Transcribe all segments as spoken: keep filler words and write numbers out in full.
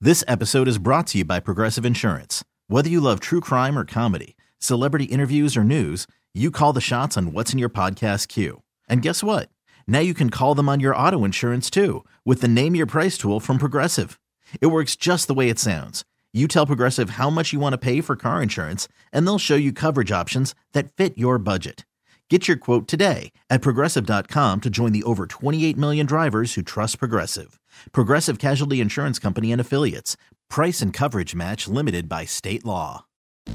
This episode is brought to you by Progressive Insurance. Whether you love true crime or comedy, celebrity interviews or news, you call the shots on what's in your podcast queue. And guess what? Now you can call them on your auto insurance too with the Name Your Price tool from Progressive. It works just the way it sounds. You tell Progressive how much you want to pay for car insurance, and they'll show you coverage options that fit your budget. Get your quote today at Progressive dot com to join the over twenty-eight million drivers who trust Progressive. Progressive Casualty Insurance Company and Affiliates. Price and coverage match limited by state law.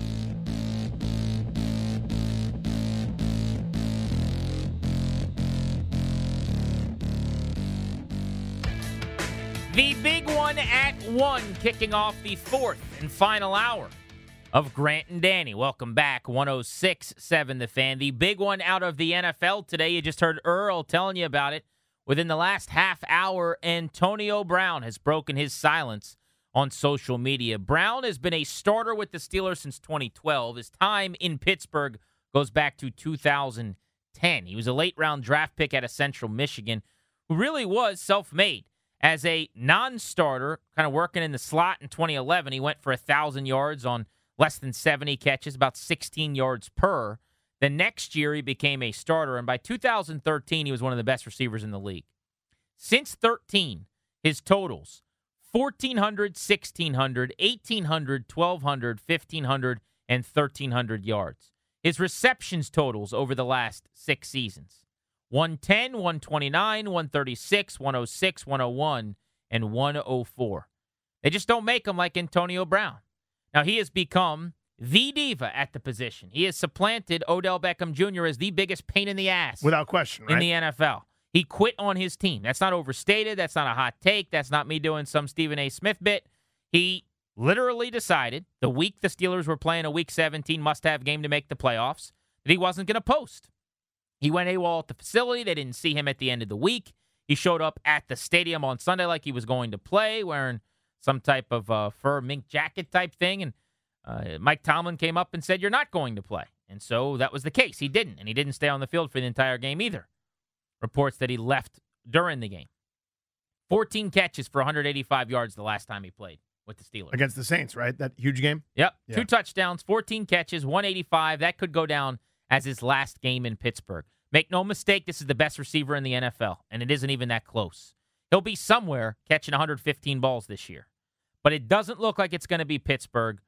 The big one at one, kicking off the fourth and final hour of Grant and Danny. Welcome back, one oh six point seven The Fan. The big one out of the N F L today, you just heard Earl telling you about it. Within the last half hour, Antonio Brown has broken his silence on social media. Brown has been a starter with the Steelers since twenty twelve. His time in Pittsburgh goes back to two thousand ten. He was a late-round draft pick out of Central Michigan who really was self-made. As a non-starter, kind of working in the slot in twenty eleven, he went for one thousand yards on less than seventy catches, about sixteen yards per. The next year, he became a starter, and by two thousand thirteen, he was one of the best receivers in the league. Since thirteen, his totals, fourteen hundred, sixteen hundred, eighteen hundred, twelve hundred, fifteen hundred, and thirteen hundred yards. His receptions totals over the last six seasons, one ten, one twenty-nine, one thirty-six, one oh six, one oh one, and one oh four. They just don't make him like Antonio Brown. Now, he has become the diva at the position. He has supplanted Odell Beckham Junior as the biggest pain in the ass. Without question, right? In the N F L. He quit on his team. That's not overstated. That's not a hot take. That's not me doing some Stephen A. Smith bit. He literally decided the week the Steelers were playing a Week seventeen must-have game to make the playoffs that he wasn't going to post. He went AWOL at the facility. They didn't see him at the end of the week. He showed up at the stadium on Sunday like he was going to play, wearing some type of uh, fur mink jacket type thing, and Uh, Mike Tomlin came up and said, you're not going to play. And so that was the case. He didn't, and he didn't stay on the field for the entire game either. Reports that he left during the game. fourteen catches for one hundred eighty-five yards the last time he played with the Steelers. Against the Saints, right? That huge game? Yep. Yeah. Two touchdowns, fourteen catches, one eighty-five. That could go down as his last game in Pittsburgh. Make no mistake, this is the best receiver in the N F L, and it isn't even that close. He'll be somewhere catching one hundred fifteen balls this year. But it doesn't look like it's going to be Pittsburgh.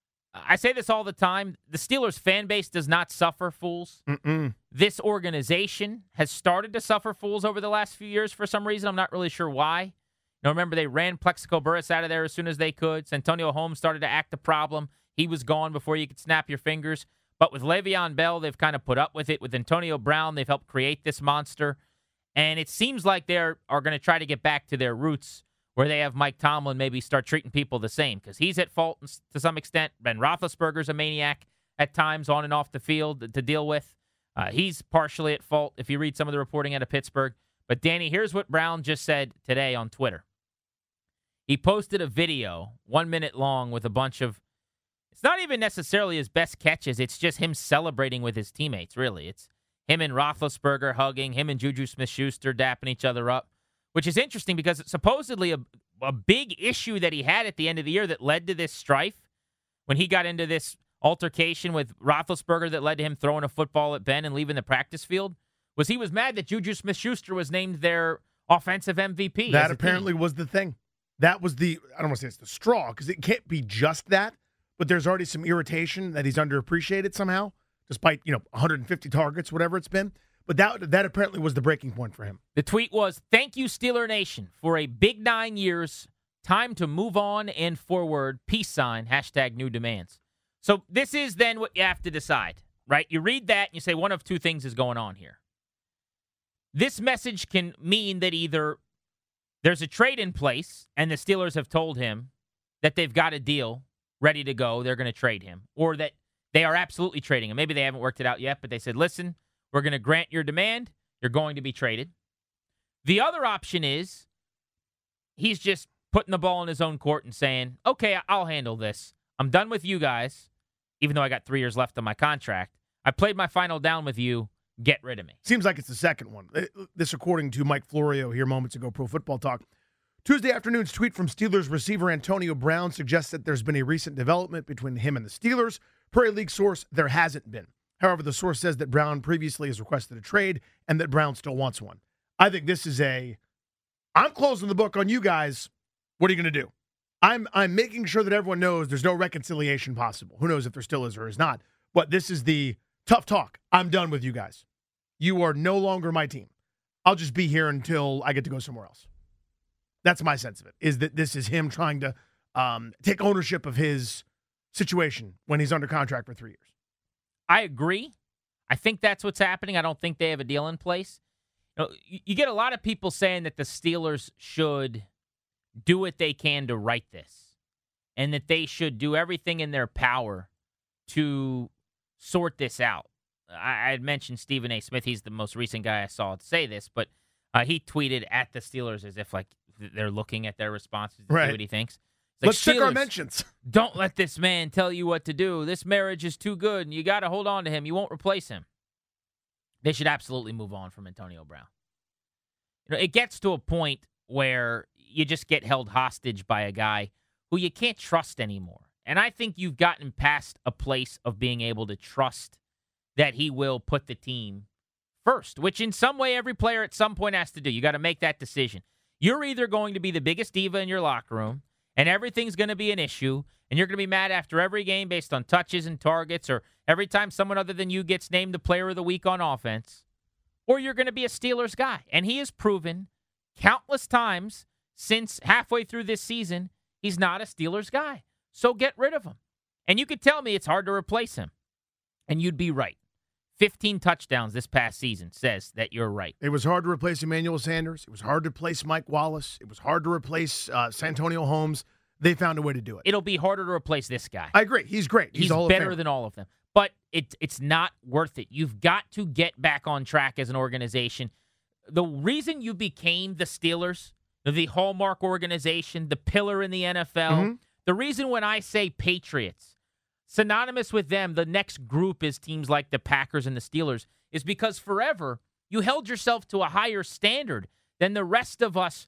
I say this all the time. The Steelers fan base does not suffer fools. Mm-mm. This organization has started to suffer fools over the last few years for some reason. I'm not really sure why. You know, remember, they ran Plexico Burress out of there as soon as they could. Santonio Holmes started to act a problem. He was gone before you could snap your fingers. But with Le'Veon Bell, they've kind of put up with it. With Antonio Brown, they've helped create this monster. And it seems like they are going to try to get back to their roots, where they have Mike Tomlin maybe start treating people the same, because he's at fault to some extent. Ben Roethlisberger's a maniac at times on and off the field to deal with. Uh, he's partially at fault if you read some of the reporting out of Pittsburgh. But, Danny, here's what Brown just said today on Twitter. He posted a video, one minute long, with a bunch of, it's not even necessarily his best catches. It's just him celebrating with his teammates, really. It's him and Roethlisberger hugging, him and Juju Smith-Schuster dapping each other up. Which is interesting because it's supposedly a, a big issue that he had at the end of the year that led to this strife when he got into this altercation with Roethlisberger that led to him throwing a football at Ben and leaving the practice field, was he was mad that Juju Smith-Schuster was named their offensive M V P. That apparently was the thing. That was the, I don't want to say it's the straw, because it can't be just that, but there's already some irritation that he's underappreciated somehow, despite, you know, one hundred fifty targets, whatever it's been. But that that apparently was the breaking point for him. The tweet was, thank you, Steeler Nation, for a big nine years. Time to move on and forward. Peace sign, hashtag new demands. So this is then what you have to decide, right? You read that and you say one of two things is going on here. This message can mean that either there's a trade in place and the Steelers have told him that they've got a deal ready to go, they're going to trade him, or that they are absolutely trading him. Maybe they haven't worked it out yet, but they said, listen, we're going to grant your demand. You're going to be traded. The other option is he's just putting the ball in his own court and saying, okay, I'll handle this. I'm done with you guys, even though I got three years left on my contract. I played my final down with you. Get rid of me. Seems like it's the second one. This, according to Mike Florio here moments ago, Pro Football Talk. Tuesday afternoon's tweet from Steelers receiver Antonio Brown suggests that there's been a recent development between him and the Steelers. Per a league source, there hasn't been. However, the source says that Brown previously has requested a trade and that Brown still wants one. I think this is a, I'm closing the book on you guys. What are you going to do? I'm I'm making sure that everyone knows there's no reconciliation possible. Who knows if there still is or is not. But this is the tough talk. I'm done with you guys. You are no longer my team. I'll just be here until I get to go somewhere else. That's my sense of it, is that this is him trying to um, take ownership of his situation when he's under contract for three years. I agree. I think that's what's happening. I don't think they have a deal in place. You know, you, you get a lot of people saying that the Steelers should do what they can to right this and that they should do everything in their power to sort this out. I, I had mentioned Stephen A. Smith. He's the most recent guy I saw say this, but uh, he tweeted at the Steelers as if like they're looking at their responses to right. see what he thinks. Like, Let's check our mentions. Don't let this man tell you what to do. This marriage is too good, and you got to hold on to him. You won't replace him. They should absolutely move on from Antonio Brown. You know, it gets to a point where you just get held hostage by a guy who you can't trust anymore. And I think you've gotten past a place of being able to trust that he will put the team first, which in some way every player at some point has to do. You got to make that decision. You're either going to be the biggest diva in your locker room, and everything's going to be an issue, and you're going to be mad after every game based on touches and targets, or every time someone other than you gets named the player of the week on offense, or you're going to be a Steelers guy. And he has proven countless times since halfway through this season he's not a Steelers guy. So get rid of him. And you could tell me it's hard to replace him, and you'd be right. fifteen touchdowns this past season says that you're right. It was hard to replace Emmanuel Sanders. It was hard to replace Mike Wallace. It was hard to replace uh, Santonio Holmes. They found a way to do it. It'll be harder to replace this guy. I agree. He's great. He's, He's all better than all of them. But it, it's not worth it. You've got to get back on track as an organization. The reason you became the Steelers, the hallmark organization, the pillar in the N F L, mm-hmm. the reason when I say Patriots, synonymous with them, the next group is teams like the Packers and the Steelers, is because forever you held yourself to a higher standard than the rest of us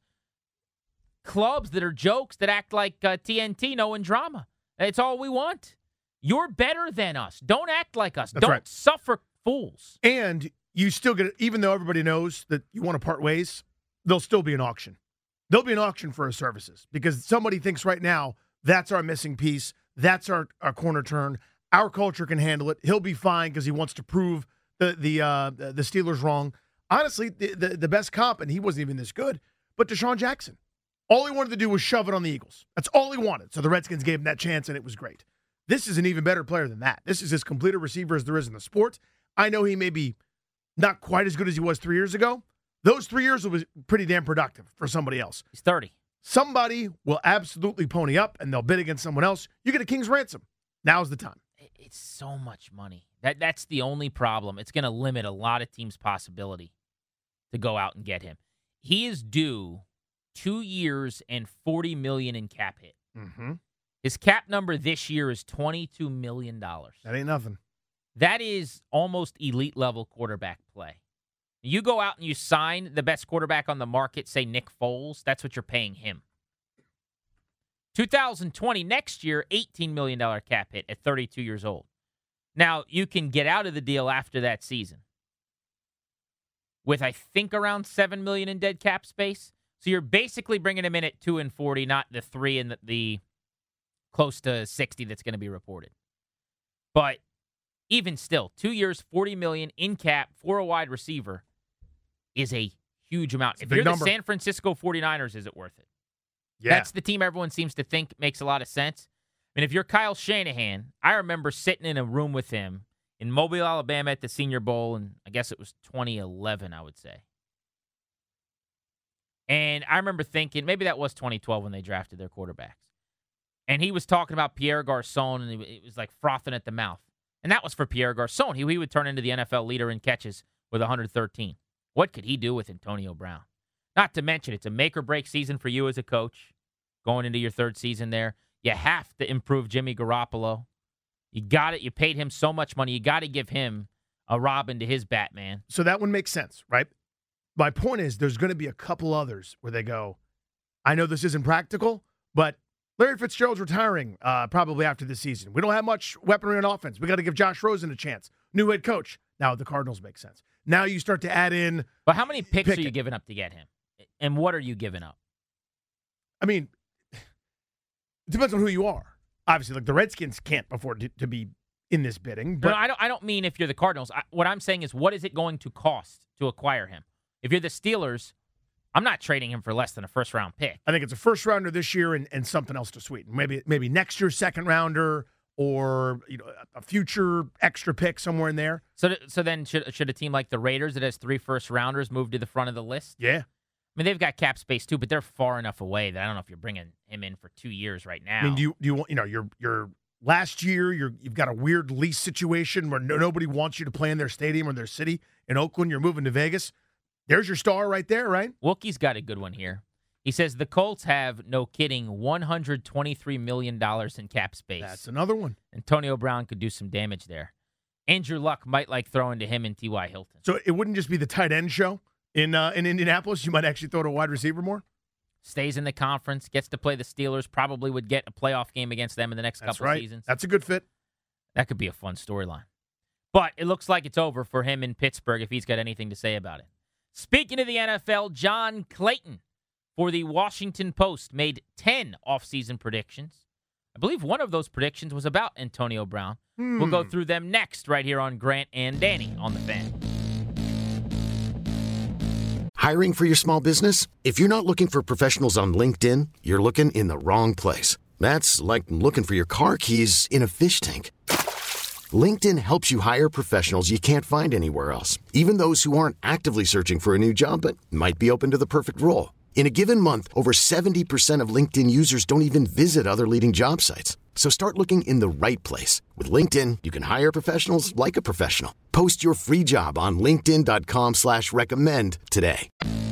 clubs that are jokes that act like uh, T N T, no and drama. It's all we want. You're better than us. Don't act like us. That's Don't right. suffer fools. And you still get it, even though everybody knows that you want to part ways, there'll still be an auction. There'll be an auction for our services because somebody thinks right now that's our missing piece. That's our, our corner turn. Our culture can handle it. He'll be fine because he wants to prove the the uh, the Steelers wrong. Honestly, the, the the best comp, and he wasn't even this good, but Deshaun Jackson. All he wanted to do was shove it on the Eagles. That's all he wanted. So the Redskins gave him that chance, and it was great. This is an even better player than that. This is as complete a receiver as there is in the sport. I know he may be not quite as good as he was three years ago. Those three years was pretty damn productive for somebody else. He's thirty. Somebody will absolutely pony up, and they'll bid against someone else. You get a king's ransom. Now's the time. It's so much money. That That's the only problem. It's going to limit a lot of teams' possibility to go out and get him. He is due two years and forty million dollars in cap hit. Mm-hmm. His cap number this year is twenty-two million dollars. That ain't nothing. That is almost elite-level quarterback play. You go out and you sign the best quarterback on the market, say Nick Foles, that's what you're paying him. two thousand twenty, next year, eighteen million dollars cap hit at thirty-two years old. Now, you can get out of the deal after that season with, I think, around seven million dollars in dead cap space. So you're basically bringing him in at two and forty, not the three and the, the close to sixty that's going to be reported. But even still, two years, forty million dollars in cap for a wide receiver is a huge amount. If you're number. the San Francisco forty-niners, is it worth it? Yeah. That's the team everyone seems to think makes a lot of sense. I mean, if you're Kyle Shanahan, I remember sitting in a room with him in Mobile, Alabama at the Senior Bowl, and I guess it was twenty eleven, I would say. And I remember thinking, maybe that was twenty twelve when they drafted their quarterbacks. And he was talking about Pierre Garçon, and it was like frothing at the mouth. And that was for Pierre Garçon. He, he would turn into the N F L leader in catches with one hundred thirteen. What could he do with Antonio Brown? Not to mention, it's a make-or-break season for you as a coach, going into your third season there. You have to improve Jimmy Garoppolo. You got it. You paid him so much money. You got to give him a Robin to his Batman. So that one makes sense, right? My point is there's going to be a couple others where they go, I know this isn't practical, but Larry Fitzgerald's retiring uh, probably after this season. We don't have much weaponry on offense. We got to give Josh Rosen a chance. New head coach. Now the Cardinals make sense. Now you start to add in. But how many picks Pickett. are you giving up to get him? And what are you giving up? I mean, it depends on who you are. Obviously, like the Redskins can't afford to, to be in this bidding. But no, I don't. I don't mean if you're the Cardinals. I, what I'm saying is, what is it going to cost to acquire him? If you're the Steelers, I'm not trading him for less than a first round pick. I think it's a first rounder this year and, and something else to sweeten. Maybe maybe next year's second rounder or you know a future extra pick somewhere in there. So so then should should a team like the Raiders that has three first rounders move to the front of the list? Yeah. I mean, they've got cap space too, but they're far enough away that I don't know if you're bringing him in for two years right now. I mean, do you do you want you know you're you're last year you're you've got a weird lease situation where no, nobody wants you to play in their stadium or their city in Oakland. You're moving to Vegas. There's your star right there, right? Wookie's got a good one here. He says the Colts have, no kidding, one hundred twenty-three million dollars in cap space. That's another one. Antonio Brown could do some damage there. Andrew Luck might like throwing to him and T Y. Hilton. So it wouldn't just be the tight end show in uh, in Indianapolis. You might actually throw to a wide receiver more. Stays in the conference, gets to play the Steelers, probably would get a playoff game against them in the next That's couple right. seasons. That's a good fit. That could be a fun storyline. But it looks like it's over for him in Pittsburgh if he's got anything to say about it. Speaking of the N F L, John Clayton for the Washington Post made ten offseason predictions. I believe one of those predictions was about Antonio Brown. Hmm. We'll go through them next right here on Grant and Danny on The Fan. Hiring for your small business? If you're not looking for professionals on LinkedIn, you're looking in the wrong place. That's like looking for your car keys in a fish tank. LinkedIn helps you hire professionals you can't find anywhere else, even those who aren't actively searching for a new job but might be open to the perfect role. In a given month, over seventy percent of LinkedIn users don't even visit other leading job sites. So start looking in the right place. With LinkedIn, you can hire professionals like a professional. Post your free job on linkedin dot com slash recommend today.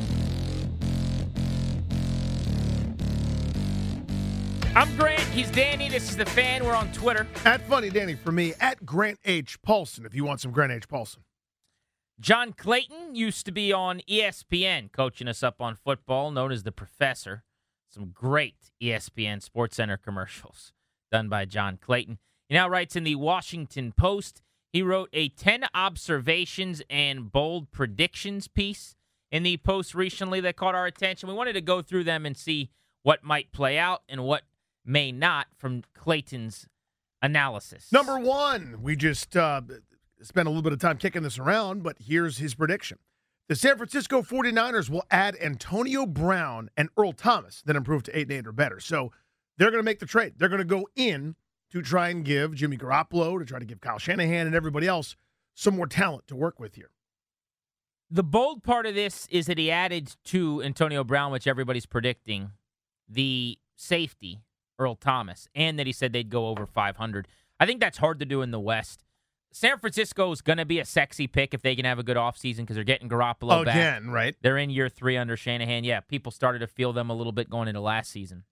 I'm Grant. He's Danny. This is The Fan. We're on Twitter. At Funny Danny for me, at Grant H. Paulson, if you want some Grant H. Paulson. John Clayton used to be on E S P N, coaching us up on football, known as the Professor. Some great E S P N SportsCenter commercials done by John Clayton. He now writes in the Washington Post. He wrote a ten observations and bold predictions piece in the Post recently that caught our attention. We wanted to go through them and see what might play out and what may not from Clayton's analysis. Number one, we just uh, spent a little bit of time kicking this around, but here's his prediction. The San Francisco forty-niners will add Antonio Brown and Earl Thomas, then improve to eight and eight or better. So they're going to make the trade. They're going to go in to try and give Jimmy Garoppolo, to try to give Kyle Shanahan and everybody else some more talent to work with here. The bold part of this is that he added to Antonio Brown, which everybody's predicting, the safety, Earl Thomas, and that he said they'd go over five hundred. I think that's hard to do in the West. San Francisco is going to be a sexy pick if they can have a good offseason because they're getting Garoppolo oh, back. Again, right? They're in year three under Shanahan. Yeah, people started to feel them a little bit going into last season.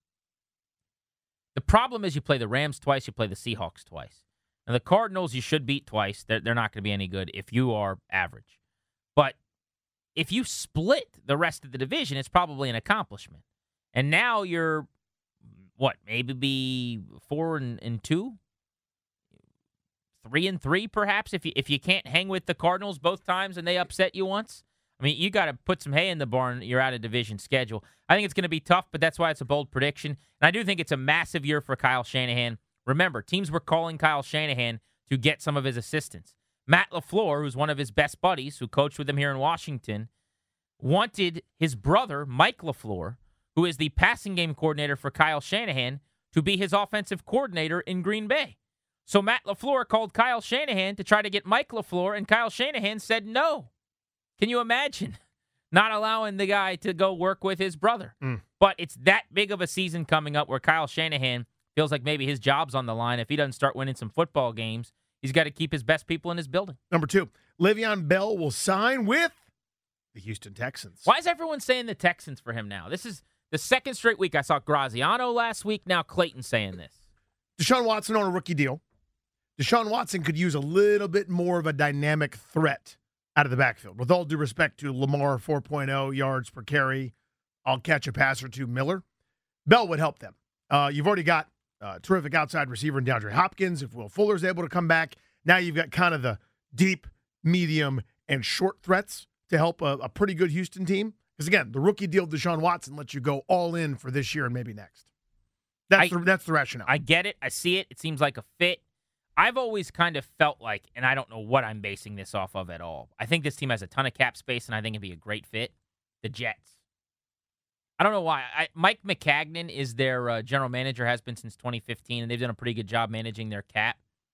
The problem is you play the Rams twice, you play the Seahawks twice. Now, the Cardinals you should beat twice. They're, they're not going to be any good if you are average. But if you split the rest of the division, it's probably an accomplishment. And now you're, what, maybe be four and, and two? Three and three, perhaps, if you if you can't hang with the Cardinals both times and they upset you once. I mean, you got to put some hay in the barn. You're out of division schedule. I think it's going to be tough, but that's why it's a bold prediction. And I do think it's a massive year for Kyle Shanahan. Remember, teams were calling Kyle Shanahan to get some of his assistants. Matt LaFleur, who's one of his best buddies, who coached with him here in Washington, wanted his brother, Mike LaFleur, who is the passing game coordinator for Kyle Shanahan, to be his offensive coordinator in Green Bay. So Matt LaFleur called Kyle Shanahan to try to get Mike LaFleur, and Kyle Shanahan said no. Can you imagine not allowing the guy to go work with his brother? Mm. But it's that big of a season coming up where Kyle Shanahan feels like maybe his job's on the line. If he doesn't start winning some football games, he's got to keep his best people in his building. Number two, Le'Veon Bell will sign with the Houston Texans. Why is everyone saying the Texans for him now? This is the second straight week. I saw Graziano last week. Now Clayton saying this. Deshaun Watson on a rookie deal. Deshaun Watson could use a little bit more of a dynamic threat out of the backfield. With all due respect to Lamar four point oh yards per carry, I'll catch a pass or two Miller. Bell would help them. Uh, you've already got a terrific outside receiver in DeAndre Hopkins. If Will Fuller's able to come back, now you've got kind of the deep, medium, and short threats to help a, a pretty good Houston team. Because, again, the rookie deal of Deshaun Watson lets you go all in for this year and maybe next. That's, I, the, that's the rationale. I get it. I see it. It seems like a fit. I've always kind of felt like, and I don't know what I'm basing this off of at all, I think this team has a ton of cap space, and I think it'd be a great fit. The Jets. I don't know why. I, Mike McCagnon is their uh, general manager, has been since twenty fifteen, and they've done a pretty good job managing their cap.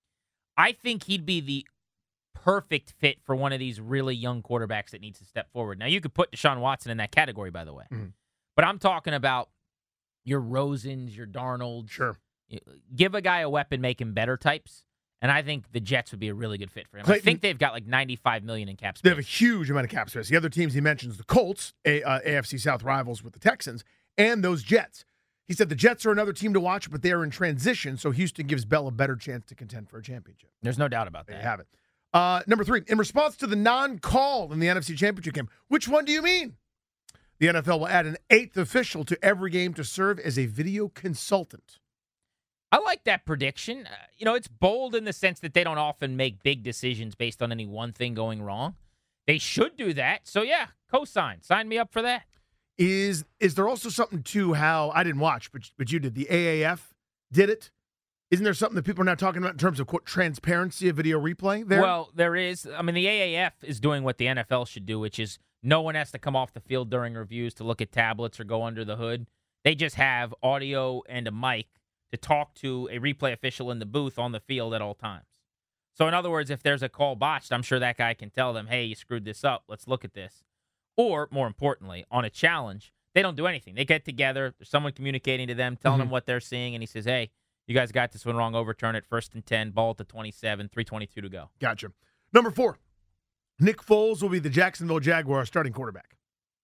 I think he'd be the perfect fit for one of these really young quarterbacks that needs to step forward. Now, you could put Deshaun Watson in that category, by the way. Mm-hmm. But I'm talking about your Rosens, your Darnolds. Sure. Give a guy a weapon, make him better types. And I think the Jets would be a really good fit for him. Clayton, I think they've got like ninety-five million dollars in cap space. They have a huge amount of cap space. The other teams he mentions, the Colts, a, uh, A F C South rivals with the Texans, and those Jets. He said the Jets are another team to watch, but they are in transition, so Houston gives Bell a better chance to contend for a championship. There's no doubt about that. There you have it. Uh, number three, in response to the non-call in the N F C Championship game, which one do you mean? The N F L will add an eighth official to every game to serve as a video consultant. I like that prediction. Uh, you know, it's bold in the sense that they don't often make big decisions based on any one thing going wrong. They should do that. So, yeah, co-sign. Sign me up for that. Is is there also something to how, I didn't watch, but, but you did, the A A F did it? Isn't there something that people are now talking about in terms of, quote, transparency of video replay there? Well, there is. I mean, the A A F is doing what the N F L should do, which is no one has to come off the field during reviews to look at tablets or go under the hood. They just have audio and a mic to talk to a replay official in the booth on the field at all times. So, in other words, if there's a call botched, I'm sure that guy can tell them, hey, you screwed this up. Let's look at this. Or, more importantly, on a challenge, they don't do anything. They get together. There's someone communicating to them, telling mm-hmm. them what they're seeing, and he says, hey, you guys got this one wrong. Overturn it. First and ten. Ball at the twenty-seven. three twenty-two to go. Gotcha. Number four, Nick Foles will be the Jacksonville Jaguars starting quarterback.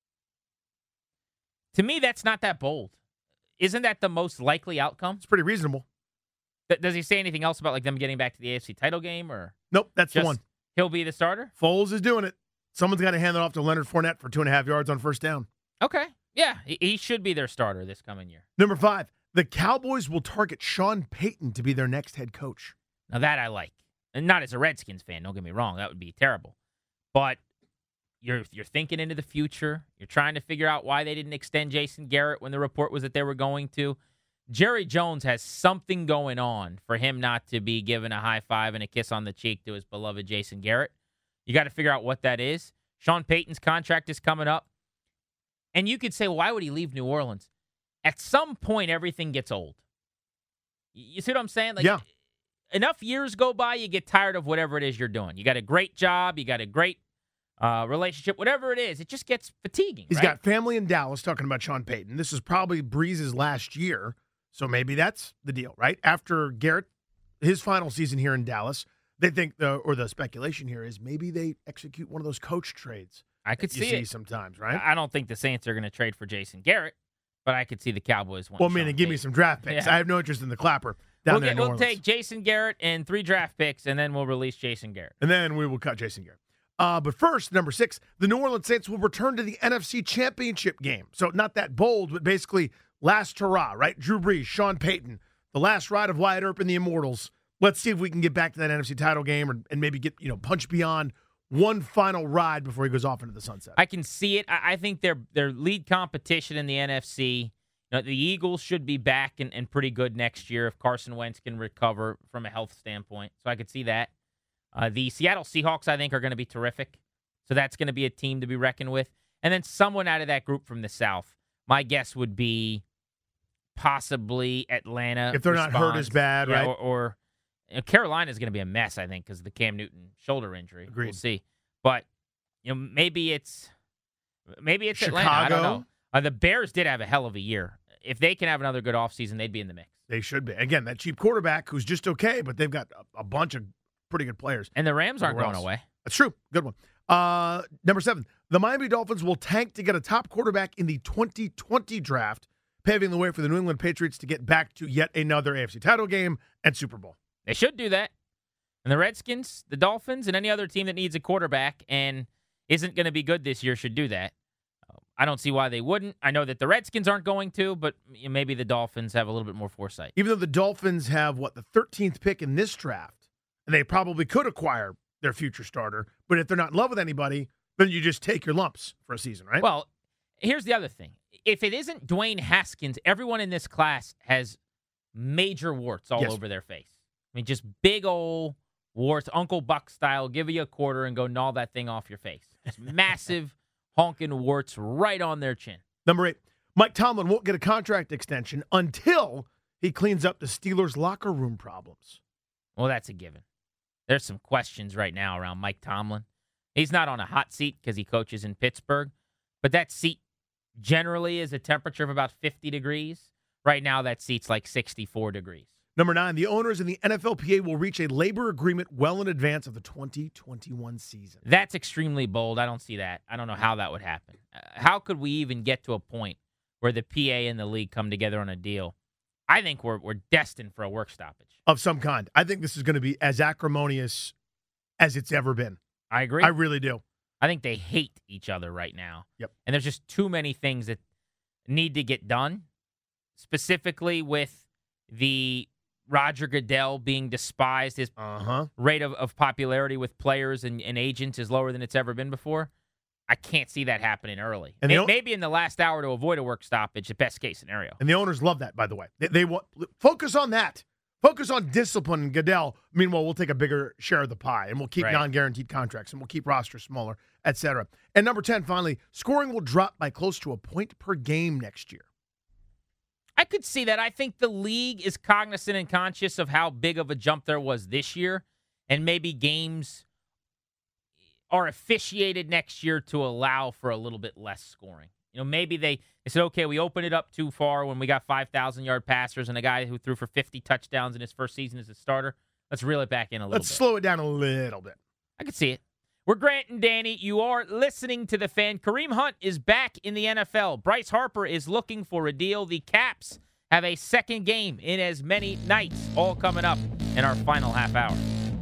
To me, that's not that bold. Isn't that the most likely outcome? It's pretty reasonable. Th- does he say anything else about like them getting back to the A F C title game? Or Nope, that's the one. He'll be the starter? Foles is doing it. Someone's got to hand it off to Leonard Fournette for two and a half yards on first down. Okay. Yeah, he, he should be their starter this coming year. Number five, the Cowboys will target Sean Payton to be their next head coach. Now that I like. And not as a Redskins fan, don't get me wrong. That would be terrible. But you're you're thinking into the future. You're trying to figure out why they didn't extend Jason Garrett when the report was that they were going to. Jerry Jones has something going on for him not to be given a high five and a kiss on the cheek to his beloved Jason Garrett. You got to figure out what that is. Sean Payton's contract is coming up. And you could say, well, why would he leave New Orleans? At some point, everything gets old. You see what I'm saying? Like, yeah. Enough years go by, you get tired of whatever it is you're doing. You got a great job. You got a great uh, relationship. Whatever it is, it just gets fatiguing. He's right? got family in Dallas, talking about Sean Payton. This is probably Breeze's last year, so maybe that's the deal, right? After Garrett, his final season here in Dallas, they think, the, or the speculation here is maybe they execute one of those coach trades. I could you see, see it sometimes, right? I don't think the Saints are going to trade for Jason Garrett, but I could see the Cowboys want. Well, meaning give Payton. me some draft picks. Yeah. I have no interest in the Clapper down we'll there get, in New We'll Orleans. take Jason Garrett and three draft picks, and then we'll release Jason Garrett. And then we will cut Jason Garrett. Uh, but first, number six, the New Orleans Saints will return to the N F C Championship game. So not that bold, but basically last hurrah, right? Drew Brees, Sean Payton, the last ride of Wyatt Earp and the Immortals. Let's see if we can get back to that N F C title game or, and maybe get, you know, punch beyond one final ride before he goes off into the sunset. I can see it. I, I think their their lead competition in the N F C, you know, the Eagles should be back and, and pretty good next year if Carson Wentz can recover from a health standpoint. So I could see that. Uh, the Seattle Seahawks, I think, are going to be terrific. So that's going to be a team to be reckoned with. And then someone out of that group from the South. My guess would be possibly Atlanta. If they're responds. not hurt as bad, yeah, right? Or, or you know, Carolina is going to be a mess, I think, because of the Cam Newton shoulder injury. Agreed. We'll see. But you know, maybe it's maybe it's Chicago. Atlanta. I don't know. Uh, the Bears did have a hell of a year. If they can have another good offseason, they'd be in the mix. They should be. Again, that cheap quarterback who's just okay, but they've got a, a bunch of pretty good players. And the Rams aren't Everywhere going else. away. That's true. Good one. Uh, number seven, the Miami Dolphins will tank to get a top quarterback in the twenty twenty draft, paving the way for the New England Patriots to get back to yet another A F C title game and Super Bowl. They should do that. And the Redskins, the Dolphins, and any other team that needs a quarterback and isn't going to be good this year should do that. I don't see why they wouldn't. I know that the Redskins aren't going to, but maybe the Dolphins have a little bit more foresight. Even though the Dolphins have, what, the thirteenth pick in this draft, and they probably could acquire their future starter, but if they're not in love with anybody, then you just take your lumps for a season, right? Well, here's the other thing. If it isn't Dwayne Haskins, everyone in this class has major warts all Yes. over their face. I mean, just big old warts, Uncle Buck style, give you a quarter and go gnaw that thing off your face. Just massive honking warts right on their chin. Number eight, Mike Tomlin won't get a contract extension until he cleans up the Steelers' locker room problems. Well, that's a given. There's some questions right now around Mike Tomlin. He's not on a hot seat because he coaches in Pittsburgh, but that seat generally is a temperature of about fifty degrees. Right now, that seat's like sixty-four degrees. Number nine, the owners in the N F L P A will reach a labor agreement well in advance of the twenty twenty-one season. That's extremely bold. I don't see that. I don't know how that would happen. Uh, how could we even get to a point where the P A and the league come together on a deal? I think we're we're destined for a work stoppage. Of some kind. I think this is going to be as acrimonious as it's ever been. I agree. I really do. I think they hate each other right now. Yep. And there's just too many things that need to get done, specifically with the Roger Goodell being despised. His Uh-huh. rate of, of popularity with players and, and agents is lower than it's ever been before. I can't see that happening early. And May- they don't- Maybe in the last hour to avoid a work stoppage, the best case scenario. And the owners love that, by the way. They, they want focus on that. Focus on discipline, Goodell. Meanwhile, we'll take a bigger share of the pie, and we'll keep Right. non-guaranteed contracts, and we'll keep rosters smaller, et cetera. And number ten, finally, scoring will drop by close to a point per game next year. I could see that. I think the league is cognizant and conscious of how big of a jump there was this year, and maybe games are officiated next year to allow for a little bit less scoring. You know, maybe they, they said, okay, we opened it up too far when we got five thousand yard passers and a guy who threw for fifty touchdowns in his first season as a starter. Let's reel it back in a little Let's bit. slow it down a little bit. I could see it. We're Grant and Danny. You are listening to The Fan. Kareem Hunt is back in the N F L. Bryce Harper is looking for a deal. The Caps have a second game in as many nights, all coming up in our final half hour.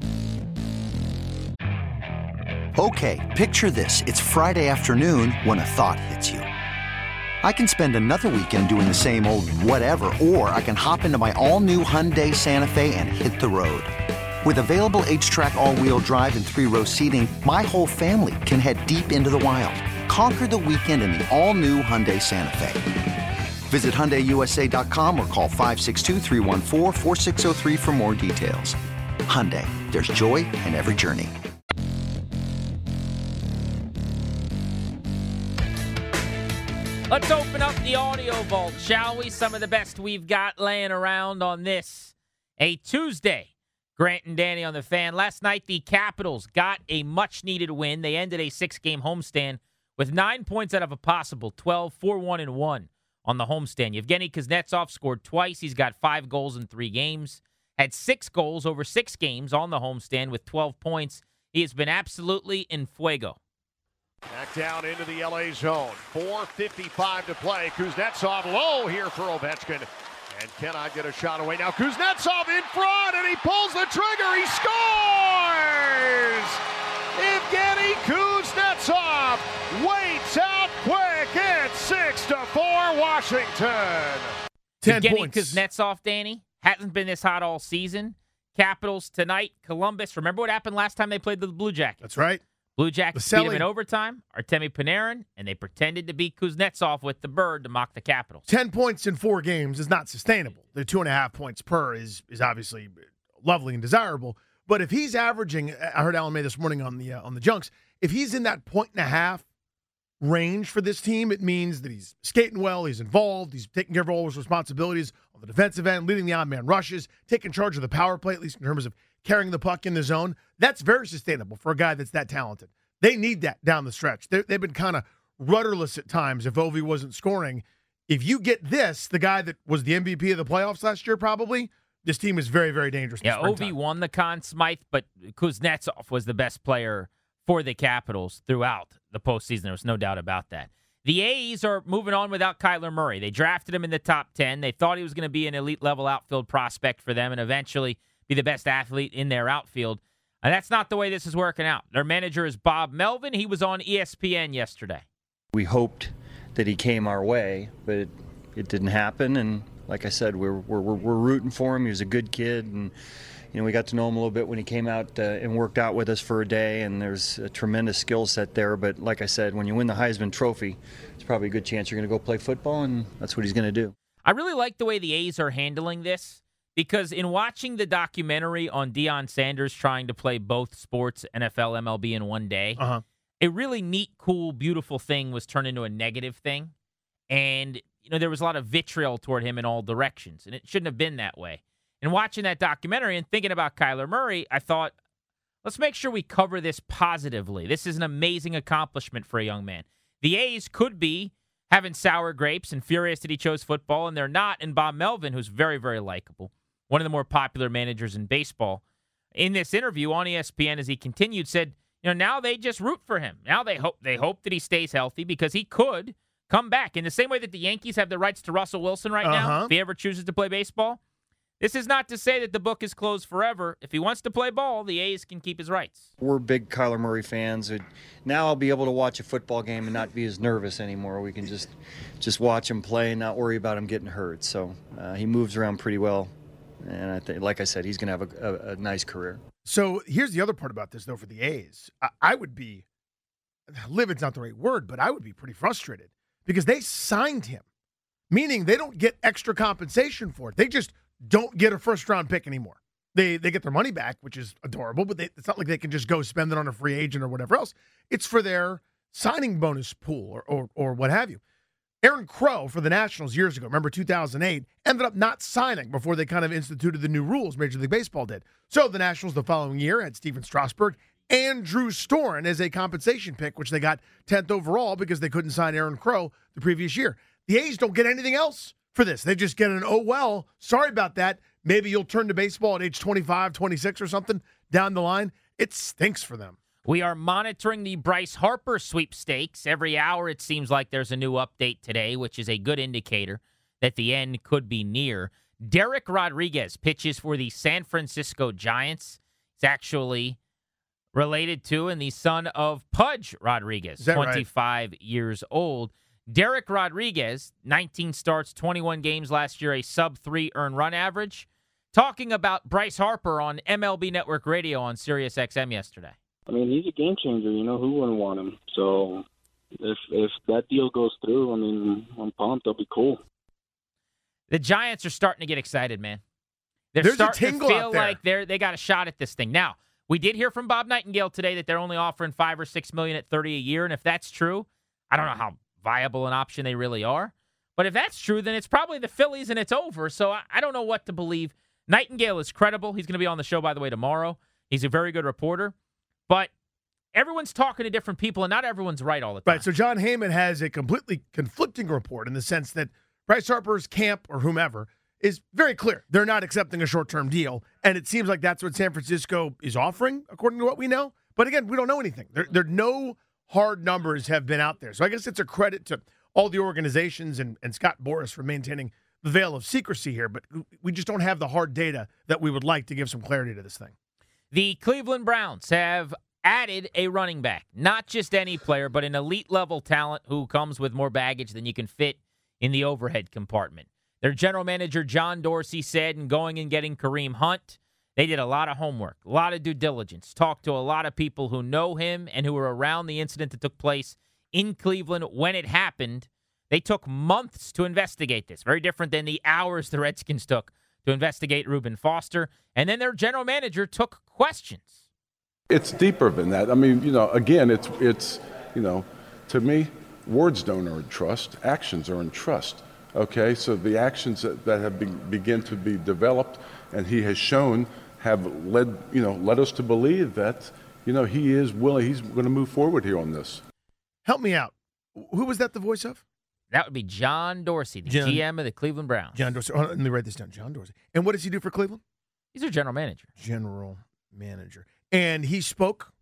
Okay, picture this. It's Friday afternoon when a thought hits you. I can spend another weekend doing the same old whatever, or I can hop into my all-new Hyundai Santa Fe and hit the road. With available H-Track all-wheel drive and three-row seating, my whole family can head deep into the wild. Conquer the weekend in the all-new Hyundai Santa Fe. Visit Hyundai U S A dot com or call five six two, three one four, four six zero three for more details. Hyundai, there's joy in every journey. Let's open up the audio vault, shall we? Some of the best we've got laying around on this, a Tuesday. Grant and Danny on The Fan. Last night, the Capitals got a much-needed win. They ended a six-game homestand with nine points out of a possible twelve, four one and one on the homestand. Yevgeny Kuznetsov scored twice. He's got five goals in three games. Had six goals over six games on the homestand with twelve points. He has been absolutely in fuego. Back down into the L A zone. four fifty-five to play. Kuznetsov low here for Ovechkin. And cannot get a shot away. Now Kuznetsov in front, and he pulls the trigger. He scores! Evgeny Kuznetsov waits out quick. It's six to four Washington. Ten Evgeny points. Kuznetsov, Danny, hasn't been this hot all season. Capitals tonight, Columbus. Remember what happened last time they played the Blue Jackets? That's right. Blue Jackets beat him Vaselli. in overtime, Artemi Panarin, and they pretended to beat Kuznetsov with the bird to mock the Capitals. Ten points in four games is not sustainable. The two and a half points per is is obviously lovely and desirable. But if he's averaging, I heard Alan May this morning on the uh, on the Junks, if he's in that point and a half range for this team, it means that he's skating well, he's involved, he's taking care of all his responsibilities on the defensive end, leading the odd-man rushes, taking charge of the power play, at least in terms of carrying the puck in the zone. That's very sustainable for a guy that's that talented. They need that down the stretch. They're, they've been kind of rudderless at times if Ovi wasn't scoring. If you get this, the guy that was the M V P of the playoffs last year probably, this team is very, very dangerous. in Yeah, the springtime. Ovi won the Conn Smythe, but Kuznetsov was the best player for the Capitals throughout the postseason. There was no doubt about that. The A's are moving on without Kyler Murray. They drafted him in the top ten. They thought he was going to be an elite-level outfield prospect for them and eventually be the best athlete in their outfield. And that's not the way this is working out. Their manager is Bob Melvin. He was on E S P N yesterday. We hoped that he came our way, but it, it didn't happen. And like I said, we're, we're we're rooting for him. He was a good kid, and you know we got to know him a little bit when he came out uh, and worked out with us for a day. And there's a tremendous skill set there. But like I said, when you win the Heisman Trophy, it's probably a good chance you're going to go play football, and that's what he's going to do. I really like the way the A's are handling this, because in watching the documentary on Deion Sanders trying to play both sports, N F L, M L B, in one day, Uh-huh. a really neat, cool, beautiful thing was turned into a negative thing. And, you know, there was a lot of vitriol toward him in all directions, and it shouldn't have been that way. And watching that documentary and thinking about Kyler Murray, I thought, let's make sure we cover this positively. This is an amazing accomplishment for a young man. The A's could be having sour grapes and furious that he chose football, and they're not. And Bob Melvin, who's very, very likable, one of the more popular managers in baseball, in this interview on E S P N as he continued, said, you know, now they just root for him. Now they hope they hope that he stays healthy, because he could come back. In the same way that the Yankees have the rights to Russell Wilson right now, Uh-huh. if he ever chooses to play baseball. This is not to say that the book is closed forever. If he wants to play ball, the A's can keep his rights. We're big Kyler Murray fans. Now I'll be able to watch a football game and not be as nervous anymore. We can just just watch him play and not worry about him getting hurt. So uh, he moves around pretty well. And I think, like I said, he's going to have a, a, a nice career. So here's the other part about this, though, for the A's. I, I would be, livid's not the right word, but I would be pretty frustrated because they signed him, meaning they don't get extra compensation for it. They just don't get a first-round pick anymore. They they get their money back, which is adorable, but they, it's not like they can just go spend it on a free agent or whatever else. It's for their signing bonus pool or or, or what have you. Aaron Crow for the Nationals years ago, remember two thousand eight, ended up not signing before they kind of instituted the new rules, Major League Baseball did. So the Nationals the following year had Steven Strasburg and Drew Storen as a compensation pick, which they got tenth overall because they couldn't sign Aaron Crow the previous year. The A's don't get anything else for this. They just get an, oh, well, sorry about that. Maybe you'll turn to baseball at age twenty-five, twenty-six or something down the line. It stinks for them. We are monitoring the Bryce Harper sweepstakes. Every hour it seems like there's a new update today, which is a good indicator that the end could be near. Derek Rodriguez pitches for the San Francisco Giants. It's actually related to and the son of Pudge Rodriguez, twenty-five right? years old. Derek Rodriguez, nineteen starts, twenty-one games last year, a sub three earned run average. Talking about Bryce Harper on M L B Network Radio on Sirius X M yesterday. I mean, he's a game changer. You know, who wouldn't want him? So if if that deal goes through, I mean, I'm pumped. That'll be cool. The Giants are starting to get excited, man. They're There's starting a tingle to feel out there. like they're they got a shot at this thing. Now, we did hear from Bob Nightingale today that they're only offering five or six million at thirty a year, and if that's true, I don't know how viable an option they really are. But if that's true, then it's probably the Phillies and it's over. So I, I don't know what to believe. Nightingale is credible. He's going to be on the show, by the way, tomorrow. He's a very good reporter. But everyone's talking to different people, and not everyone's right all the time. Right, so John Heyman has a completely conflicting report in the sense that Bryce Harper's camp or whomever is very clear. They're not accepting a short-term deal, and it seems like that's what San Francisco is offering, according to what we know. But again, we don't know anything. There, there no hard numbers have been out there. So I guess it's a credit to all the organizations and, and Scott Boras for maintaining the veil of secrecy here, but we just don't have the hard data that we would like to give some clarity to this thing. The Cleveland Browns have added a running back, not just any player, but an elite-level talent who comes with more baggage than you can fit in the overhead compartment. Their general manager, John Dorsey, said in going and getting Kareem Hunt, they did a lot of homework, a lot of due diligence, talked to a lot of people who know him and who were around the incident that took place in Cleveland when it happened. They took months to investigate this, very different than the hours the Redskins took to investigate Reuben Foster. And then their general manager took questions. It's deeper than that. I mean, you know, again, it's, it's you know, to me, words don't earn trust. Actions earn trust. Okay, so the actions that, that have been, begin to be developed and he has shown have led, you know, led us to believe that, you know, he is willing, he's going to move forward here on this. Help me out. Who was that the voice of? That would be John Dorsey, the John, G M of the Cleveland Browns. John Dorsey. Oh, let me write this down. John Dorsey. And what does he do for Cleveland? He's their general manager. General manager. And he spoke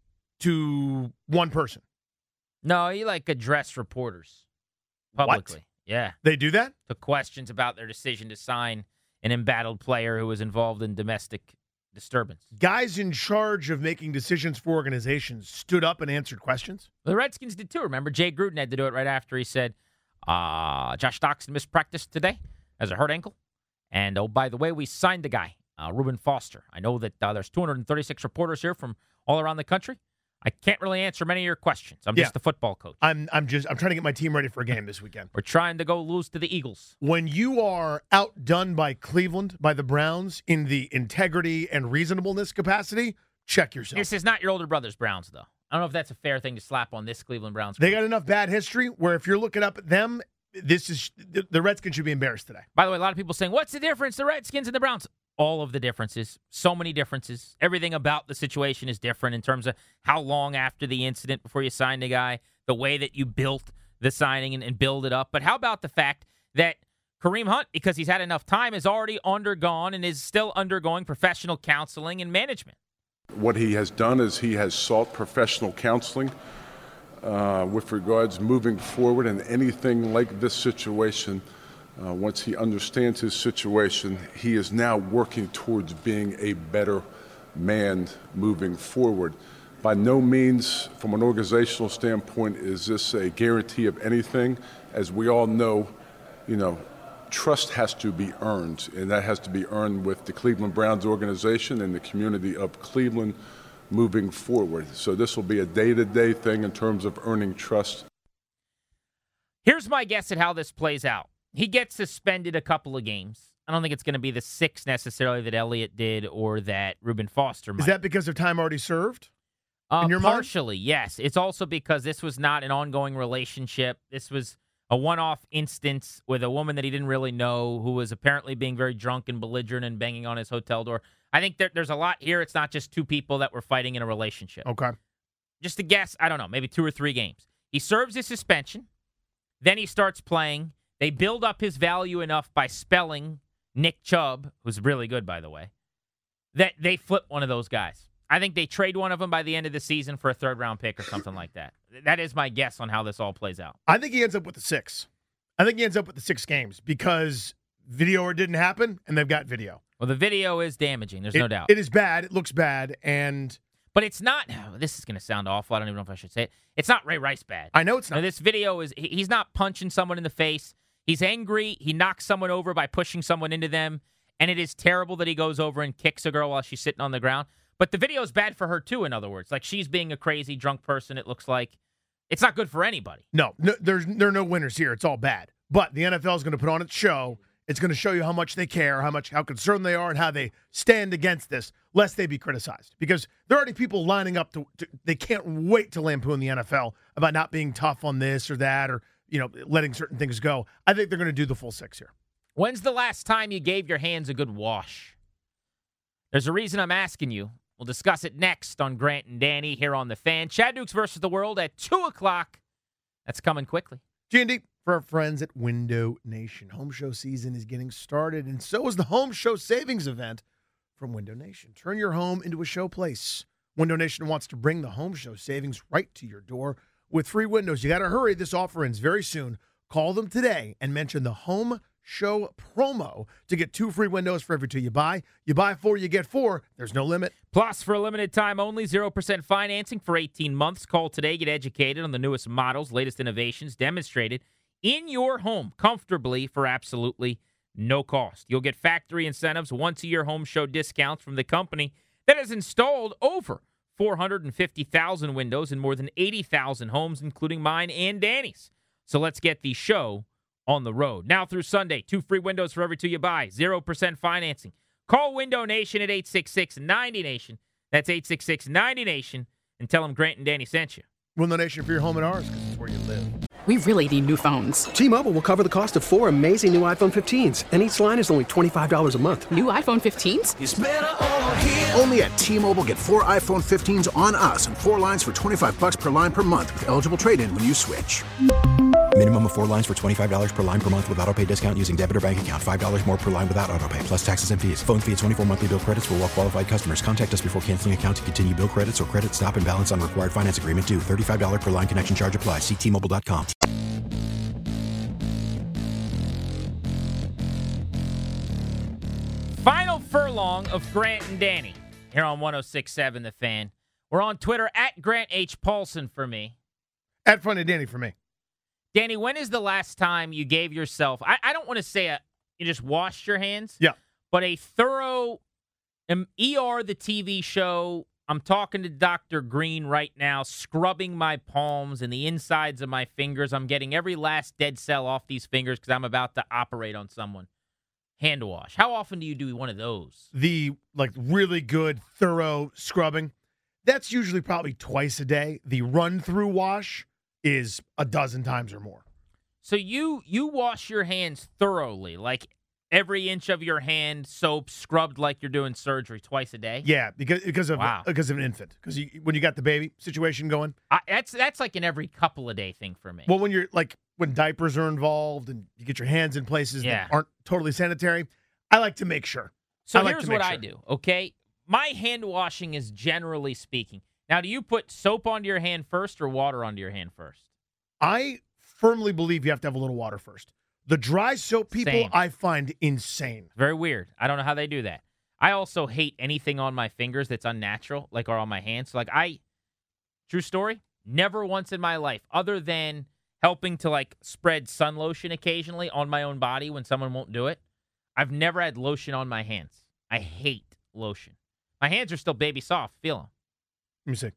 to one person. No, he like addressed reporters publicly. What? Yeah. They do that? The questions about their decision to sign an embattled player who was involved in domestic disturbance. Guys in charge of making decisions for organizations stood up and answered questions? The Redskins did too. Remember, Jay Gruden had to do it right after he said, Uh, Josh Doctson missed practice today as a hurt ankle. And, oh, by the way, we signed the guy, uh, Reuben Foster. I know that uh, there's two hundred thirty-six reporters here from all around the country. I can't really answer many of your questions. I'm Yeah. just the football coach. I'm I'm just I'm trying to get my team ready for a game this weekend. We're trying to go lose to the Eagles. When you are outdone by Cleveland, by the Browns, in the integrity and reasonableness capacity, check yourself. This is not your older brother's Browns, though. I don't know if that's a fair thing to slap on this Cleveland Browns. They got enough bad history where if you're looking up at them, this is the, the Redskins should be embarrassed today. By the way, a lot of people saying, what's the difference, the Redskins and the Browns? All of the differences. So many differences. Everything about the situation is different in terms of how long after the incident before you signed a guy, the way that you built the signing and, and build it up. But how about the fact that Kareem Hunt, because he's had enough time, has already undergone and is still undergoing professional counseling and management? What he has done is he has sought professional counseling uh, with regards moving forward in anything like this situation. Uh, once he understands his situation, he is now working towards being a better man moving forward. By no means, from an organizational standpoint, is this a guarantee of anything. As we all know, you know, trust has to be earned, and that has to be earned with the Cleveland Browns organization and the community of Cleveland moving forward. So this will be a day-to-day thing in terms of earning trust. Here's my guess at how this plays out. He gets suspended a couple of games. I don't think it's going to be the six necessarily that Elliott did or that Reuben Foster might. Is that because of time already served? Uh, in your mind? partially, yes. It's also because this was not an ongoing relationship. This was a one-off instance with a woman that he didn't really know who was apparently being very drunk and belligerent and banging on his hotel door. I think there, there's a lot here. It's not just two people that were fighting in a relationship. Okay. Just a guess, I don't know, maybe two or three games. He serves his suspension. Then he starts playing. They build up his value enough by spelling Nick Chubb, who's really good, by the way, that they flip one of those guys. I think they trade one of them by the end of the season for a third-round pick or something like that. That is my guess on how this all plays out. I think he ends up with the six. I think he ends up with the six games because video or didn't happen, and they've got video. Well, the video is damaging. There's it, no doubt. It is bad. It looks bad, and but it's not. Oh, this is going to sound awful. I don't even know if I should say it. It's not Ray Rice bad. I know it's not. Now, this video is. he- He's not punching someone in the face. He's angry. He knocks someone over by pushing someone into them, and it is terrible that he goes over and kicks a girl while she's sitting on the ground. But the video is bad for her, too, in other words. Like, she's being a crazy drunk person, it looks like. It's not good for anybody. No, no there's there are no winners here. It's all bad. But the N F L is going to put on its show. It's going to show you how much they care, how much how concerned they are, and how they stand against this, lest they be criticized. Because there are already people lining up to, to they can't wait to lampoon the N F L about not being tough on this or that, or you know, letting certain things go. I think they're going to do the full six here. When's the last time you gave your hands a good wash? There's a reason I'm asking you. We'll discuss it next on Grant and Danny here on The Fan. Chad Dukes versus the World at two o'clock. That's coming quickly. G and D for our friends at Window Nation. Home show season is getting started, and so is the Home Show Savings event from Window Nation. Turn your home into a showplace. Window Nation wants to bring the Home Show savings right to your door with free windows. You got to hurry. This offer ends very soon. Call them today and mention the Home Show promo to get two free windows for every two you buy. You buy four, you get four. There's no limit. Plus, for a limited time only, zero percent financing for eighteen months. Call today. Get educated on the newest models, latest innovations demonstrated in your home comfortably for absolutely no cost. You'll get factory incentives, once-a-year Home Show discounts from the company that has installed over four hundred fifty thousand windows in more than eighty thousand homes, including mine and Danny's. So let's get the show on the road. Now through Sunday, two free windows for every two you buy, zero percent financing. Call Window Nation at eight six six, ninety nation. That's eight six six, ninety nation. And tell them Grant and Danny sent you. Window Nation for your home and ours, because it's where you live. We really need new phones. T-Mobile will cover the cost of four amazing new iPhone fifteens, and each line is only twenty-five dollars a month. New iPhone fifteens? It's better over here. Only at T-Mobile, get four iPhone fifteens on us and four lines for twenty-five bucks per line per month with eligible trade-in when you switch. Minimum of four lines for twenty-five dollars per line per month with autopay discount using debit or bank account. five dollars more per line without autopay, plus taxes and fees. Phone fee at twenty-four monthly bill credits for well-qualified customers. Contact us before canceling account to continue bill credits or credit stop and balance on required finance agreement due. thirty-five dollars per line connection charge applies. See T Mobile dot com. Final furlong of Grant and Danny here on one oh six point seven The Fan. We're on Twitter at Grant H. Paulson for me. At Funny Danny for me. Danny, when is the last time you gave yourself, I, I don't want to say a, you just washed your hands, Yeah. but a thorough um, E R, the T V show, I'm talking to Doctor Green right now, scrubbing my palms and the insides of my fingers. I'm getting every last dead cell off these fingers because I'm about to operate on someone. Hand wash. How often do you do one of those? The like really good, thorough scrubbing, that's usually probably twice a day. The run-through wash is a dozen times or more. So you you wash your hands thoroughly, like every inch of your hand soap scrubbed like you're doing surgery twice a day? Yeah, because because of Wow. because of an infant. Because you, when you got the baby situation going. I, that's that's like an every couple of day thing for me. Well, when you're like when diapers are involved and you get your hands in places Yeah. that aren't totally sanitary, I like to make sure. So I like here's to make what I sure. do, okay? My hand washing is generally speaking. Now, do you put soap onto your hand first or water onto your hand first? I firmly believe you have to have a little water first. The dry soap people Same. I find insane. Very weird. I don't know how they do that. I also hate anything on my fingers that's unnatural, like or on my hands. Like I, true story, never once in my life, other than helping to like spread sun lotion occasionally on my own body when someone won't do it, I've never had lotion on my hands. I hate lotion. My hands are still baby soft. Feel them. Let me see.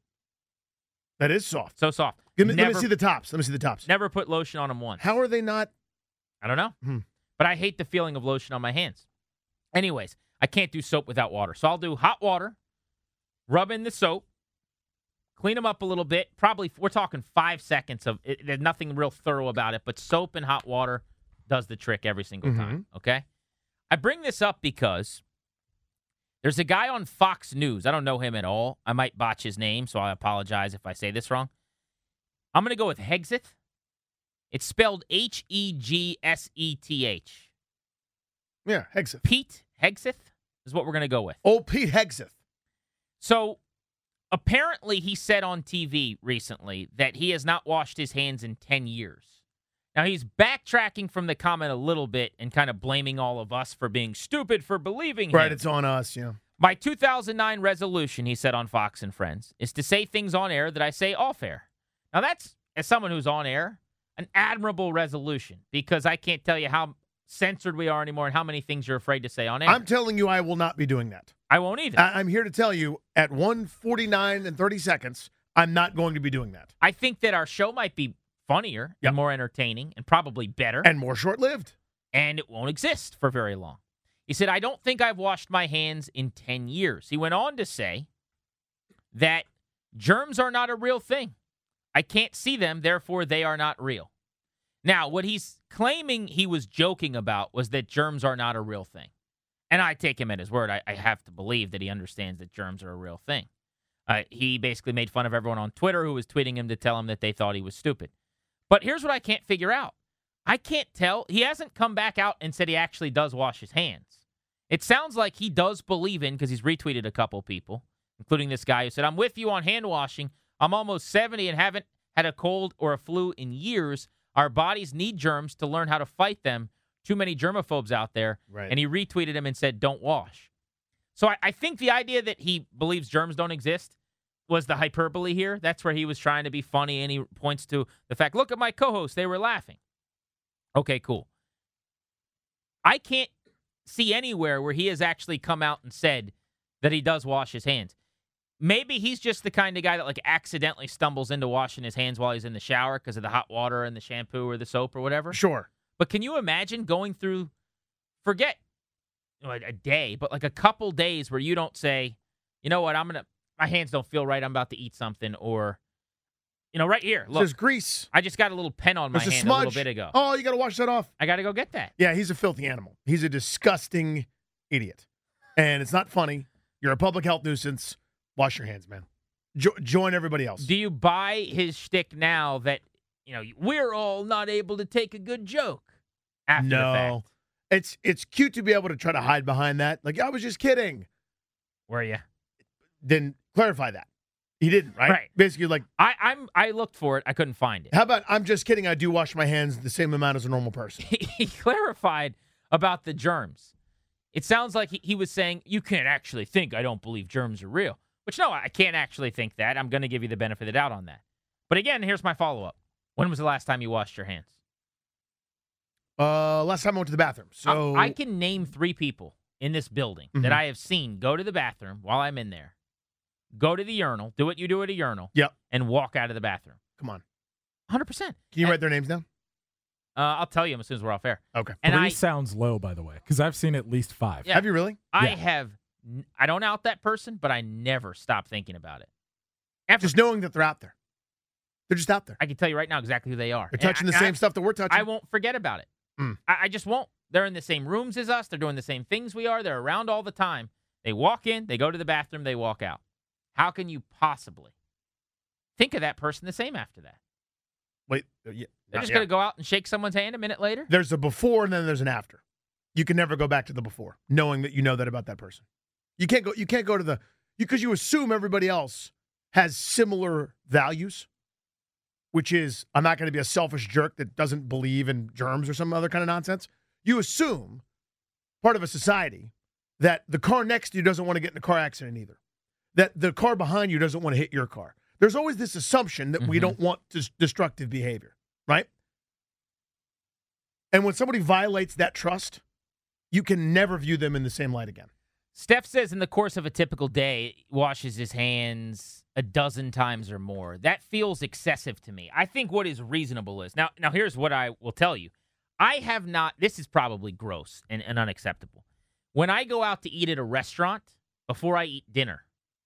That is soft. So soft. Give me, let Never- me see the tops. Let me see the tops. Never put lotion on them once. How are they not? I don't know. Hmm. But I hate the feeling of lotion on my hands. Anyways, I can't do soap without water. So I'll do hot water, rub in the soap, clean them up a little bit. Probably, we're talking five seconds of it. There's nothing real thorough about it, but soap and hot water does the trick every single time. Okay? I bring this up because there's a guy on Fox News. I don't know him at all. I might botch his name, so I apologize if I say this wrong. I'm going to go with Hegseth. It's spelled H E G S E T H. Yeah, Hegseth. Pete Hegseth is what we're going to go with. Old Pete Hegseth. So apparently he said on T V recently that he has not washed his hands in ten years. Now he's backtracking from the comment a little bit and kind of blaming all of us for being stupid for believing him. Right, it's on us, yeah. My two thousand nine resolution, he said on Fox and Friends, is to say things on air that I say off air. Now that's, as someone who's on air, an admirable resolution because I can't tell you how censored we are anymore and how many things you're afraid to say on air. I'm telling you I will not be doing that. I won't either. I- I'm here to tell you at one forty-nine and thirty seconds, I'm not going to be doing that. I think that our show might be funnier Yep. and more entertaining and probably better. And more short-lived. And it won't exist for very long. He said, I don't think I've washed my hands in ten years. He went on to say that germs are not a real thing. I can't see them, therefore they are not real. Now, what he's claiming he was joking about was that germs are not a real thing. And I take him at his word. I, I have to believe that he understands that germs are a real thing. Uh, he basically made fun of everyone on Twitter who was tweeting him to tell him that they thought he was stupid. But here's what I can't figure out. I can't tell. He hasn't come back out and said he actually does wash his hands. It sounds like he does believe in, because he's retweeted a couple people, including this guy who said, I'm with you on hand washing. I'm almost seventy and haven't had a cold or a flu in years. Our bodies need germs to learn how to fight them. Too many germaphobes out there. Right. And he retweeted him and said, don't wash. So I, I think the idea that he believes germs don't exist was the hyperbole here. That's where he was trying to be funny, and he points to the fact, look at my co-hosts. They were laughing. Okay, cool. I can't see anywhere where he has actually come out and said that he does wash his hands. Maybe he's just the kind of guy that like accidentally stumbles into washing his hands while he's in the shower because of the hot water and the shampoo or the soap or whatever. Sure. But can you imagine going through, forget you know, a, a day, but like a couple days where you don't say, you know what, I'm going to, my hands don't feel right, I'm about to eat something, or, you know, right here, look. There's grease. I just got a little pen on my There's a hand a smudge. little bit ago. Oh, you got to wash that off. I got to go get that. Yeah, he's a filthy animal. He's a disgusting idiot. And it's not funny. You're a public health nuisance. Wash your hands, man. Jo- join everybody else. Do you buy his shtick now that, you know, we're all not able to take a good joke after the fact? No. It's it's cute to be able to try to hide behind that. Like, I was just kidding. Were you? Then clarify that. He didn't, right? Right. Basically, like, I, I'm, I looked for it. I couldn't find it. how about I'm just kidding. I do wash my hands the same amount as a normal person. He clarified about the germs. It sounds like he, he was saying, you can't actually think I don't believe germs are real. Which, no, I can't actually think that. I'm going to give you the benefit of the doubt on that. But again, here's my follow-up. When was the last time you washed your hands? Uh, last time I went to the bathroom. So I, I can name three people in this building Mhm. that I have seen go to the bathroom while I'm in there, go to the urinal, do what you do at a urinal, Yep. and walk out of the bathroom. Come on. one hundred percent. Can you And- write their names down? Uh, I'll tell you them as soon as we're off air. Okay. And Three I sounds low, by the way, because I've seen at least five. Yeah. Have you really? I Yeah. have n- I don't out that person, but I never stop thinking about it. Ever. Just knowing that they're out there. They're just out there. I can tell you right now exactly who they are. They're touching And the I- same stuff that we're touching. I won't forget about it. Mm. I, I just won't. They're in the same rooms as us. They're doing the same things we are. They're around all the time. They walk in, they go to the bathroom, they walk out. How can you possibly think of that person the same after that? Wait. uh, Yeah. They're just yeah. going to go out and shake someone's hand a minute later? There's a before and then there's an after. You can never go back to the before, knowing that you know that about that person. You can't go. You can't go to the because you assume everybody else has similar values, which is I'm not going to be a selfish jerk that doesn't believe in germs or some other kind of nonsense. You assume part of a society that the car next to you doesn't want to get in a car accident either, that the car behind you doesn't want to hit your car. There's always this assumption that we Mhm. don't want dis- destructive behavior, right? And when somebody violates that trust, you can never view them in the same light again. Steph says in the course of a typical day, washes his hands a dozen times or more. That feels excessive to me. I think what is reasonable is, now, now here's what I will tell you. I have not, this is probably gross and, and unacceptable. When I go out to eat at a restaurant, before I eat dinner,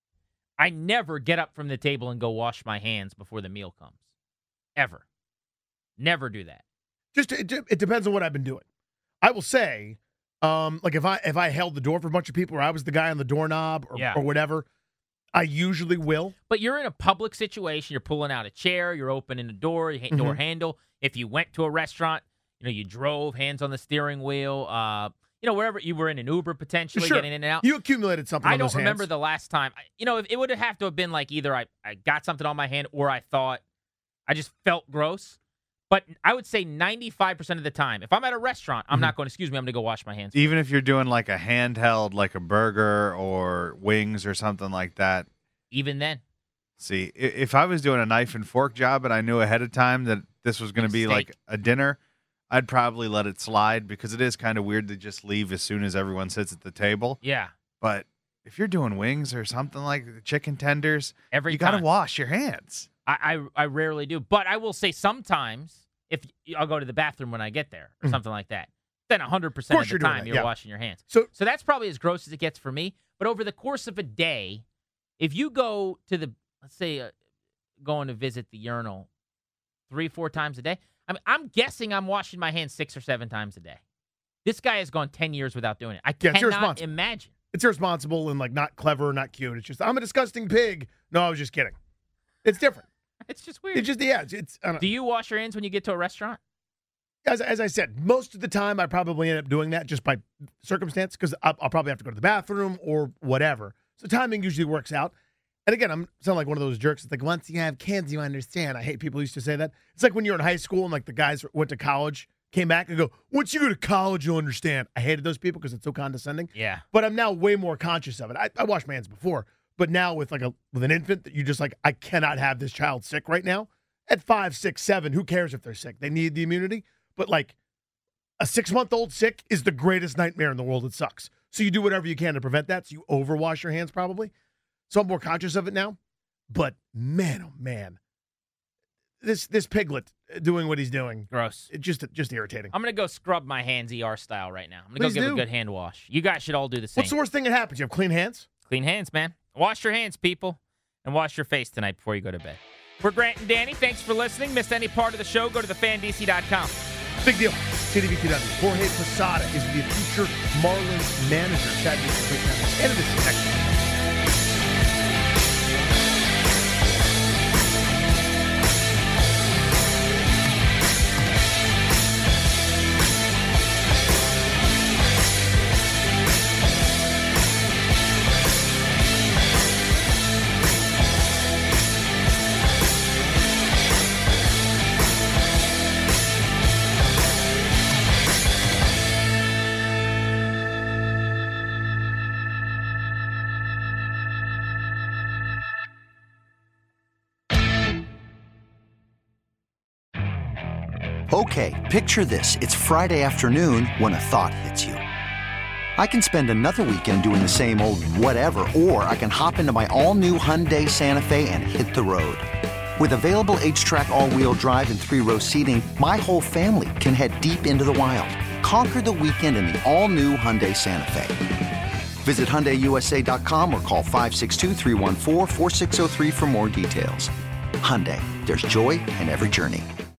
I never get up from the table and go wash my hands before the meal comes. Ever. Never do that. Just it, it depends on what I've been doing. I will say, um, like if I if I held the door for a bunch of people, or I was the guy on the doorknob, or, Yeah. or whatever, I usually will. But you're in a public situation. You're pulling out a chair. You're opening a door, your ha- door Mhm. handle. If you went to a restaurant, you know, you drove, hands on the steering wheel, uh, you know, wherever you were in an Uber potentially, Sure. getting in and out. You accumulated something. I on don't those remember hands. the last time. I- You know, it, it would have to have been like either I, I got something on my hand or I thought I just felt gross. But I would say ninety-five percent of the time, if I'm at a restaurant, I'm Mhm. not going, excuse me, I'm going to go wash my hands. Even if you're doing like a handheld, like a burger or wings or something like that. Even then. See, i- if I was doing a knife and fork job and I knew ahead of time that this was going to be Steak. like a dinner, I'd probably let it slide because it is kind of weird to just leave as soon as everyone sits at the table. Yeah. But if you're doing wings or something like the chicken tenders, Every you got to time. wash your hands. I, I I rarely do, but I will say sometimes if I'll go to the bathroom when I get there or Mhm. something like that, then one hundred percent Of course of the you're doing time that, you're yeah. washing your hands. So- so that's probably as gross as it gets for me. But over the course of a day, if you go to the let's say uh, going to visit the urinal three four times a day, I mean I'm guessing I'm washing my hands six or seven times a day. This guy has gone ten years without doing it. I Yeah, it's cannot irresponsible. imagine. It's irresponsible and like not clever, not cute. It's just I'm a disgusting pig. No, I was just kidding. It's different. It's just weird. It's just yeah. It's, it's I don't Do you wash your hands when you get to a restaurant? As, as I said, most of the time I probably end up doing that just by circumstance because I'll, I'll probably have to go to the bathroom or whatever. So timing usually works out. And again, I'm sound like one of those jerks. It's like once you have kids, you understand. I hate people who used to say that. It's like when you're in high school and like the guys went to college, came back and go, once you go to college, you'll understand. I hated those people because it's so condescending. Yeah. But I'm now way more conscious of it. I, I washed my hands before, but now with like a with an infant that you just like, I cannot have this child sick right now. At five, six, seven, who cares if they're sick? They need the immunity. But like a six-month-old sick is the greatest nightmare in the world. It sucks. So you do whatever you can to prevent that. So you overwash your hands probably. So I'm more conscious of it now. But man, oh man, this this piglet doing what he's doing, Gross. it just just irritating. I'm gonna go scrub my hands E R style right now. I'm gonna Please go give do. a good hand wash. You guys should all do the same. What's the worst thing that happens? You have clean hands? Clean hands, man. Wash your hands, people, and wash your face tonight before you go to bed. For Grant and Danny, thanks for listening. Missed any part of the show? Go to the fan D C dot com. Big deal. C D V Q W. Jorge Posada is the future Marlins manager. Chad Newsom, end of this next week. Okay, picture this. It's Friday afternoon when a thought hits you. I can spend another weekend doing the same old whatever, or I can hop into my all-new Hyundai Santa Fe and hit the road. With available H-Track all-wheel drive and three-row seating, my whole family can head deep into the wild. Conquer the weekend in the all-new Hyundai Santa Fe. Visit Hyundai U S A dot com or call five six two, three one four, four six zero three for more details. Hyundai, there's joy in every journey.